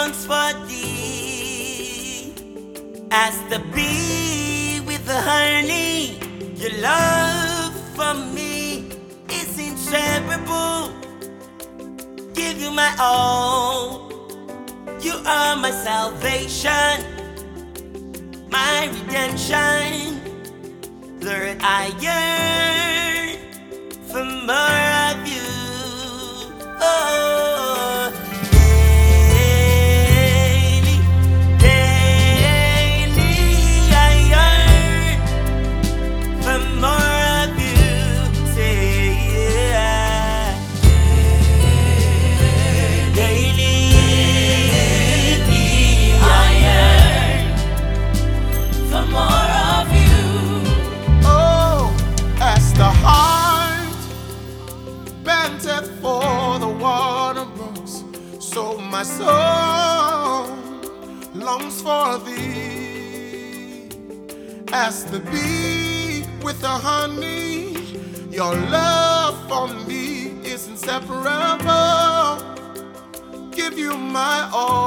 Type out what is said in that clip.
longs for thee. As the bee with the honey, your love for me is inseparable. Give you my all. You are my salvation, my redemption. Lord, I yearn for more of you. Oh, daily, daily I yearn for more of you. Say yeah. Daily I yearn for more of you. Oh, as the heart panteth for the water brooks, so my soul longs for thee. As the bee with the honey, your love for me is inseparable. Give you my all.